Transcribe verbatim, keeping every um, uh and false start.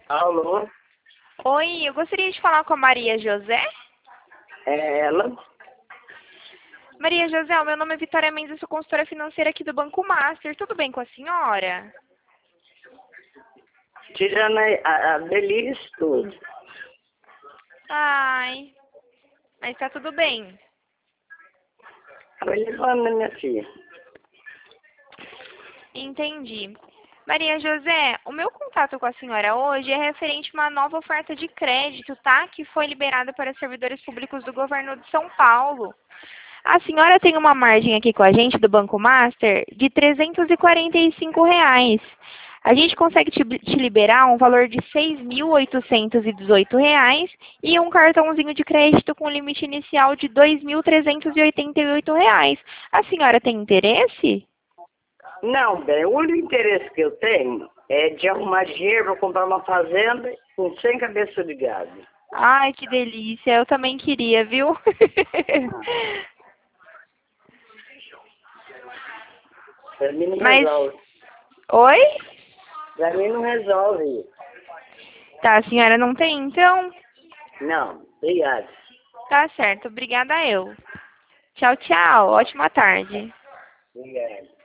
Alô? Oi, eu gostaria de falar com a Maria José. É ela? Maria José, o meu nome é Vitória Mendes, eu sou consultora financeira aqui do Banco Master. Tudo bem com a senhora? Tirando a, a, a delícia tudo. Ai, mas tá tudo bem. Vai levando, né, minha filha? Entendi. Maria José, o meu contato com a senhora hoje é referente a uma nova oferta de crédito, tá? Que foi liberada para servidores públicos do governo de São Paulo. A senhora tem uma margem aqui com a gente do Banco Master de trezentos e quarenta e cinco reais. A gente consegue te, te liberar um valor de seis mil oitocentos e dezoito reais e um cartãozinho de crédito com limite inicial de dois mil trezentos e oitenta e oito reais. A senhora tem interesse? Não, bem, o único interesse que eu tenho é de arrumar dinheiro para comprar uma fazenda com cem cabeças de gado. Ai, que delícia. Eu também queria, viu? Para mim não Mas, resolve. oi? Para mim não resolve. Tá, a senhora não tem, então? Não, obrigado. Tá certo, obrigada eu. Tchau, tchau. Ótima tarde. Obrigado.